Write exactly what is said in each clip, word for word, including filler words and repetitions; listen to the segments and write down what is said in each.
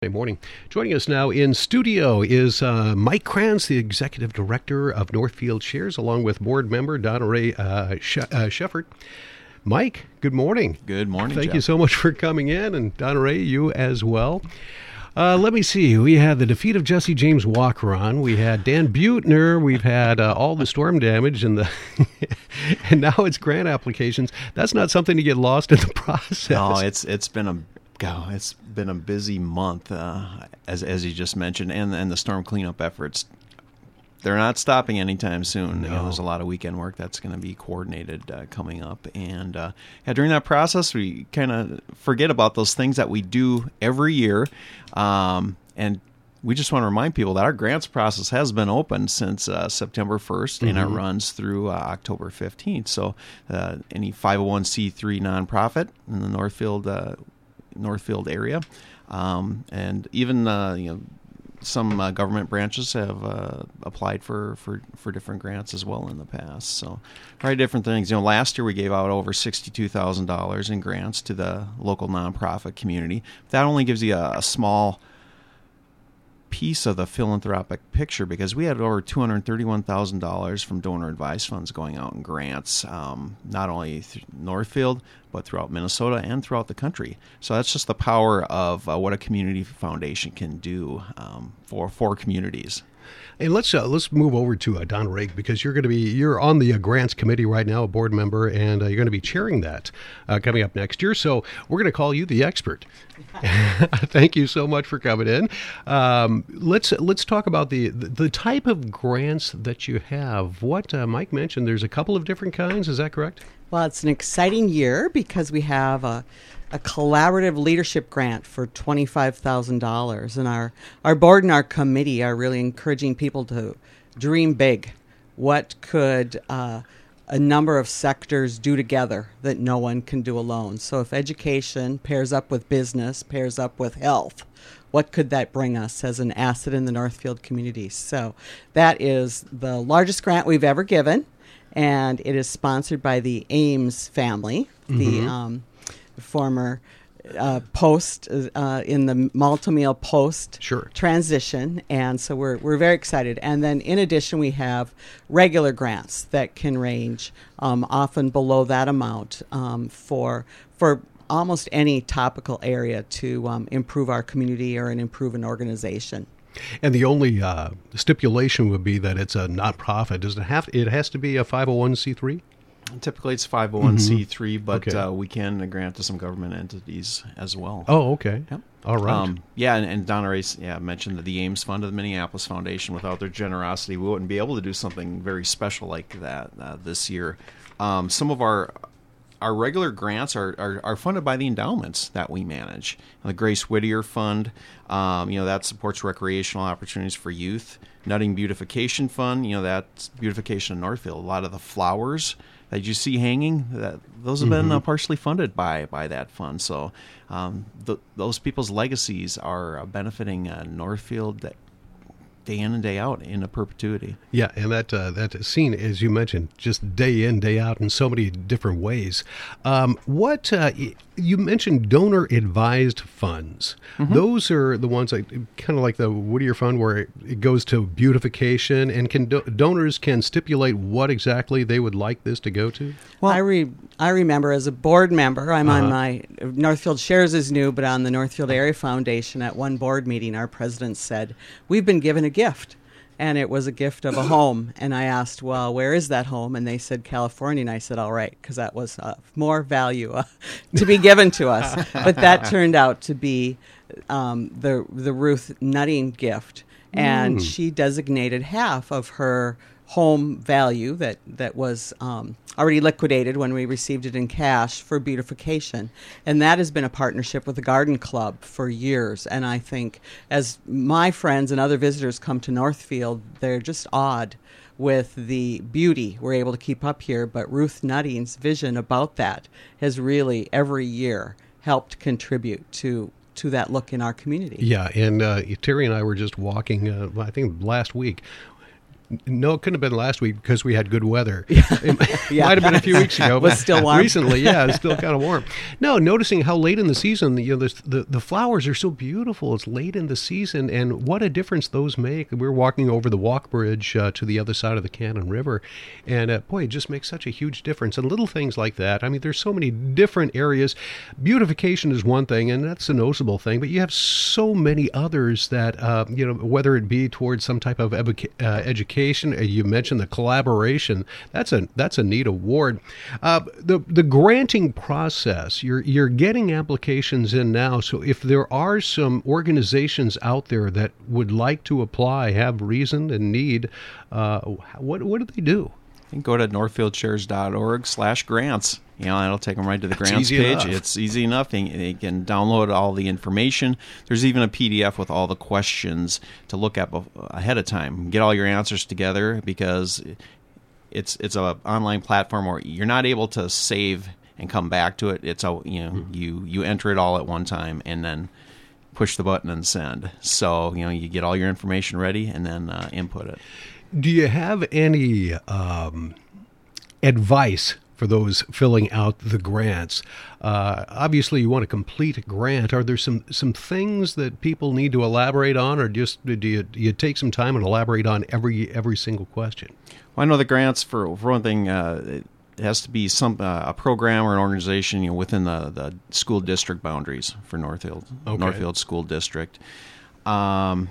Good morning. Joining us now in studio is uh, Mike Krantz, the Executive Director of Northfield Shares, along with board member Donna Ray uh, Sh- uh, Shefford. Mike, good morning. Good morning, Thank Jeff. you so much for coming in, and Donna Ray, you as well. Uh, let me see. We had the defeat of Jesse James Walker on. We had Dan Buettner. We've had uh, all the storm damage, and the and now it's grant applications. That's not something to get lost in the process. No, it's it's been a go. It's been a busy month, uh, as as you just mentioned, and and the storm cleanup efforts. They're not stopping anytime soon. No. You know, there's a lot of weekend work that's going to be coordinated uh, coming up. And uh, yeah, during that process, we kind of forget about those things that we do every year. Um, and we just want to remind people that our grants process has been open since uh, September first, mm-hmm. and it runs through uh, October fifteenth. So uh, any five oh one c three nonprofit in the Northfield, uh, Northfield area, um, and even uh, you know, some uh, government branches have uh, applied for, for, for different grants as well in the past. So, very different things. You know, last year we gave out over sixty-two thousand dollars in grants to the local nonprofit community. That only gives you a, a small piece of the philanthropic picture, because we had over two hundred thirty-one thousand dollars from donor advised funds going out in grants, um, not only th- Northfield, but throughout Minnesota and throughout the country. So that's just the power of uh, what a community foundation can do um, for for communities. And let's uh, let's move over to uh, Donna Ray, because you're going to be you're on the uh, grants committee right now, a board member, and uh, you're going to be chairing that uh, coming up next year. So we're going to call you the expert. Thank you so much for coming in. Um, let's let's talk about the, the the type of grants that you have. What uh, Mike mentioned, there's a couple of different kinds. Is that correct? Well, it's an exciting year because we have a a collaborative leadership grant for twenty-five thousand dollars. And our, our board and our committee are really encouraging people to dream big. What could uh, a number of sectors do together that no one can do alone? So if education pairs up with business, pairs up with health, what could that bring us as an asset in the Northfield community? So that is the largest grant we've ever given, and it is sponsored by the Ames family, mm-hmm. the um, former uh, post uh, in the Malt-O-Meal post sure. transition, and so we're we're very excited. And then in addition, we have regular grants that can range um, often below that amount um, for for almost any topical area to um, improve our community or and improve an organization. And the only uh, stipulation would be that it's a nonprofit. Does it have? It has to be a five oh one c three. Typically, it's five oh one c three, mm-hmm. but okay. uh, we can grant to some government entities as well. Oh, okay. Yep. All right. Um, yeah, and, and Donna Ray yeah, mentioned that the Ames Fund of the Minneapolis Foundation. Without their generosity, we wouldn't be able to do something very special like that uh, this year. Um, some of our our regular grants are, are, are funded by the endowments that we manage. The Grace Whittier Fund, um, you know, that supports recreational opportunities for youth. Nutting Beautification Fund, you know, that's beautification in Northfield. A lot of the flowers that you see hanging, that those have been mm-hmm. uh, partially funded by by that fund. So um, th- those people's legacies are uh, benefiting uh, Northfield that day in and day out into perpetuity. Yeah, and that uh, that scene, as you mentioned, just day in, day out in so many different ways. Um, what uh, you mentioned, donor advised funds. Mm-hmm. Those are the ones that kind of like the Whittier Fund, where it, it goes to beautification, and can do- donors can stipulate what exactly they would like this to go to. Well, I re- I remember as a board member, I'm uh-huh. on my Northfield Shares is new, but on the Northfield Area Foundation at one board meeting, our president said, "We've been given a gift." And it was a gift of a home. And I asked, well, where is that home? And they said, California. And I said, all right, because that was uh, more value uh, to be given to us. But that turned out to be um, the the Ruth Nutting gift. And mm. she designated half of her home value that, that was um, already liquidated when we received it in cash for beautification. And that has been a partnership with the Garden Club for years. And I think as my friends and other visitors come to Northfield, they're just awed with the beauty we're able to keep up here. But Ruth Nutting's vision about that has really every year helped contribute to to that look in our community. Yeah, and uh, Terry and I were just walking, uh, I think last week, No, it couldn't have been last week because we had good weather. It Yeah. might have been a few weeks ago. Was but still warm. Recently, yeah, it's still kind of warm. No, noticing how late in the season, you know, the, the the flowers are so beautiful. It's late in the season, and what a difference those make. We're walking over the walk bridge uh, to the other side of the Cannon River, and uh, boy, it just makes such a huge difference. And little things like that. I mean, there's so many different areas. Beautification is one thing, and that's a noticeable thing, but you have so many others that, uh, you know, whether it be towards some type of evoca- uh, education. You mentioned the collaboration. That's a that's a neat award. Uh, the the granting process. You're you're getting applications in now. So if there are some organizations out there that would like to apply, have reason and need, uh, what what do they do? You can go to northfieldchairs.org slash grants. You know, that'll take them right to the That's grants easy page. enough. It's easy enough. They, they can download all the information. There's even a P D F with all the questions to look at bef- ahead of time. Get all your answers together because it's it's a online platform where you're not able to save and come back to it. It's a you know mm-hmm. you you enter it all at one time and then push the button and send. So you know you get all your information ready and then uh, input it. Do you have any um, advice for those filling out the grants? Uh, obviously, you want a complete grant. Are there some, some things that people need to elaborate on, or just do you, do you take some time and elaborate on every every single question? Well, I know the grants, for, for one thing, uh, it has to be some uh, a program or an organization, you know, within the, the school district boundaries for Northfield, Okay. Northfield School District. Um,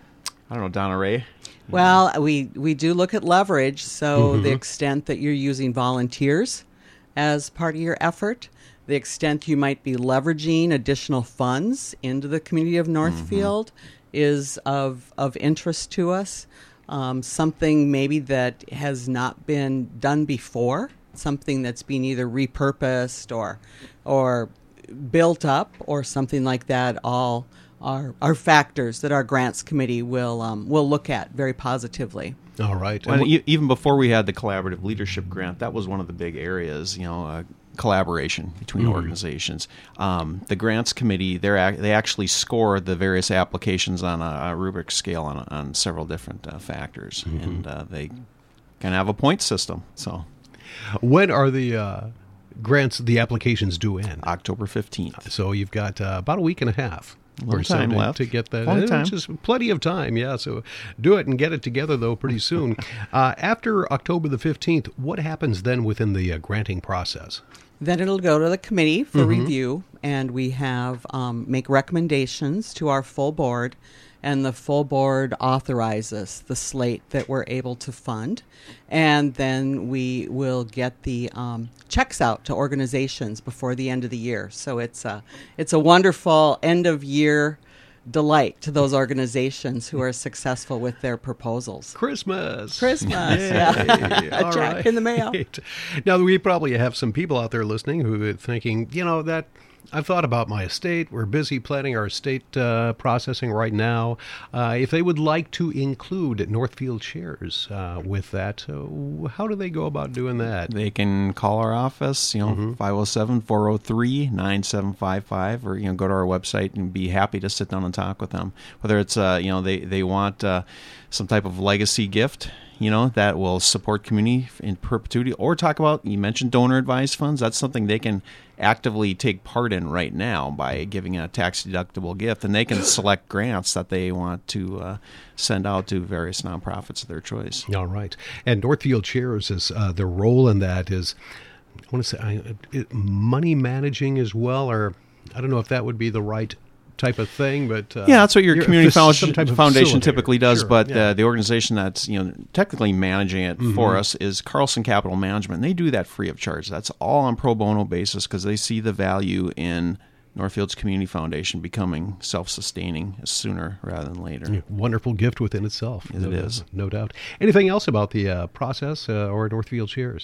I don't know, Donna Ray. Well, we, we do look at leverage, so Mm-hmm. the extent that you're using volunteers as part of your effort, the extent you might be leveraging additional funds into the community of Northfield mm-hmm. is of, of interest to us. Um, something maybe that has not been done before, something that's been either repurposed or or built up or something like that, all are, are factors that our grants committee will um, will look at very positively. All right. Well, And e- even before we had the collaborative leadership grant, that was one of the big areas, you know, uh, collaboration between Mm. organizations. Um, the grants committee, they're ac- they actually score the various applications on a, a rubric scale on, on several different uh, factors, Mm-hmm. and uh, they kind of have a point system. So when are the uh, grants, the applications due in? October fifteenth. So you've got uh, about a week and a half. A little or so time to, left. to get that. Plenty in, time. Which is plenty of time, yeah. So do it and get it together, though, pretty soon. uh, after October the fifteenth, what happens then within the uh, granting process? Then it'll go to the committee for Mm-hmm. review, and we have um, make recommendations to our full board, and the full board authorizes the slate that we're able to fund, and then we will get the um, checks out to organizations before the end of the year. So it's a it's a wonderful end of year delight to those organizations who are successful with their proposals. Christmas. Christmas, Yay. yeah. A All check right. in the mail. Now, we probably have some people out there listening who are thinking, you know, that I've thought about my estate. We're busy planning our estate uh, processing right now. Uh, if they would like to include Northfield Chairs uh, with that, uh, how do they go about doing that? They can call our office, you know, five oh seven, four oh three, nine seven five five, or, you know, go to our website and be happy to sit down and talk with them. Whether it's, uh, you know, they, they want uh, some type of legacy gift, you know, that will support community in perpetuity, or talk about, you mentioned donor advised funds. That's something they can actively take part in right now by giving a tax deductible gift, and they can select grants that they want to uh, send out to various nonprofits of their choice. All right. And Northfield Chairs is uh, their role in that is, I want to say, I, it, money managing as well, or I don't know if that would be the right type of thing, but uh, yeah, that's what your you're- community some foundation, type of foundation facilitator. typically does. Sure, But yeah. uh, the organization that's, you know, technically managing it Mm-hmm. for us is Carlson Capital Management. And they do that free of charge. That's all on pro bono basis because they see the value in Northfield's Community Foundation becoming self-sustaining sooner rather than later. Wonderful gift within itself. Yes, no it doubt, is. no doubt. Anything else about the uh, process uh, or Northfield Chairs?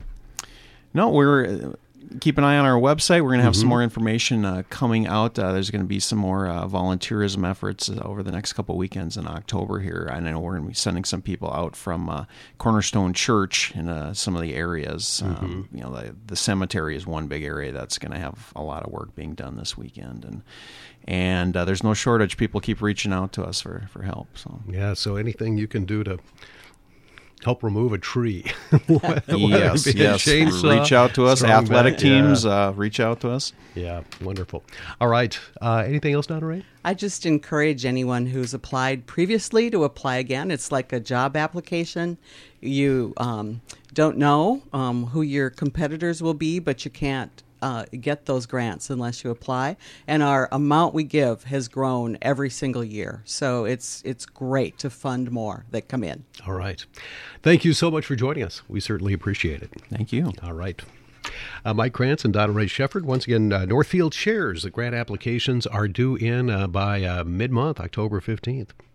No, we're uh, keep an eye on our website. We're going to have Mm-hmm. some more information uh, coming out. Uh, there's going to be some more uh, volunteerism efforts uh, over the next couple of weekends in October here. I know we're going to be sending some people out from uh, Cornerstone Church in uh, some of the areas. Um, Mm-hmm. you know, the, the cemetery is one big area that's going to have a lot of work being done this weekend, and and uh, there's no shortage. People keep reaching out to us for, for help. So Yeah, so anything you can do to help remove a tree. Yes, yes. Chainsaw, reach out to us. strong Athletic back. teams, Yeah. uh, reach out to us. Yeah, wonderful. All right. Uh, anything else, Donna Ray? I just encourage anyone who's applied previously to apply again. It's like a job application. You um, don't know um, who your competitors will be, but you can't uh, get those grants unless you apply. And our amount we give has grown every single year. So it's it's great to fund more that come in. All right. Thank you so much for joining us. We certainly appreciate it. Thank you. All right. Uh, Mike Krantz and Donna Ray Shefford. Once again, uh, Northfield Shares. The grant applications are due in uh, by uh, mid-month, October fifteenth.